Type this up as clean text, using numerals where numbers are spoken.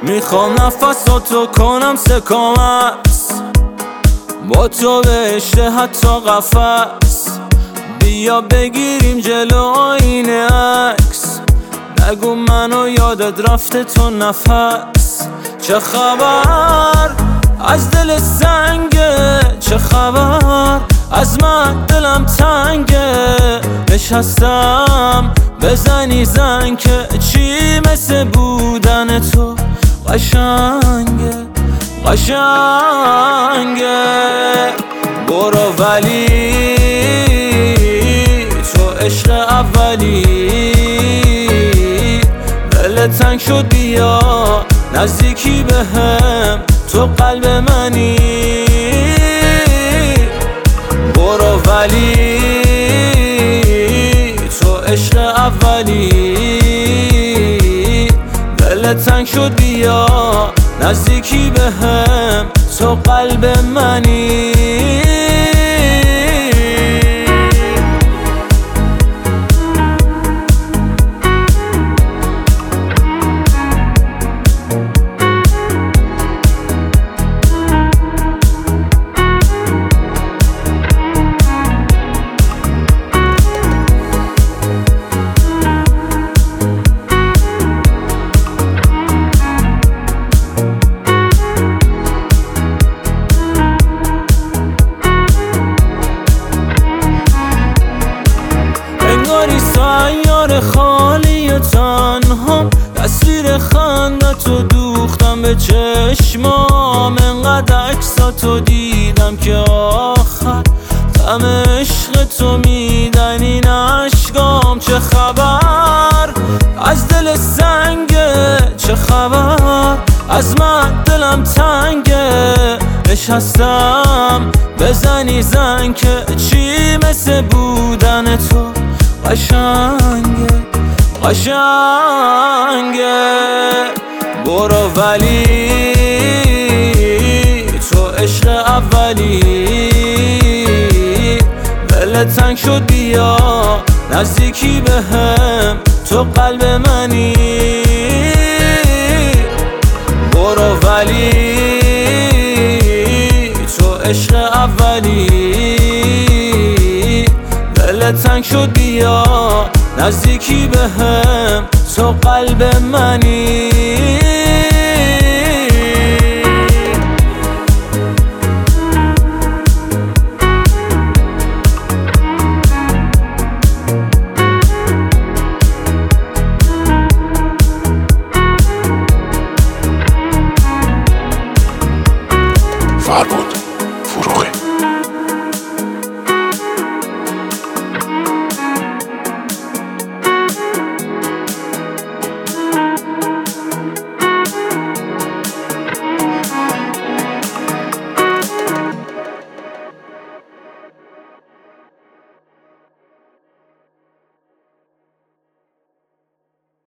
میخوام نفساتو کنم سکامس، با تو بهشته حتی قفس. بیا بگیریم جلو آینه عکس، نگو منو یادت رفته تو نفس. چه خبر از دل سنگه، چه خبر از من دلم تنگه. نشستم بزنی زنگ که چی مثل بودن تو قشنگه قشنگه. برو ولی تو عشق اولی، دل تنگ شد بیا نزدیکی بهم، تو قلب منی. برو ولی تو عشق اولی، دل تنگ شد بیا نزدیکی بهم، تو قلب منی. سیاره خالی و تنها، تصویر خندتو دوختم به چشمام. انقدر عکساتو دیدم که آخر دم عشق تو میدن این اشکام. چه خبر از دل سنگه، چه خبر از من دلم تنگه. نشستم بزنی زنگ که چی مثل بودن تو قشنگه قشنگه. برو ولی تو عشق اولی، دل تنگ شد بیا نزدیکی بهم، تو قلب منی. برو ولی تو عشق اولی، دل تنگ شد بیا نزدیکی بهم، تو قلب منی.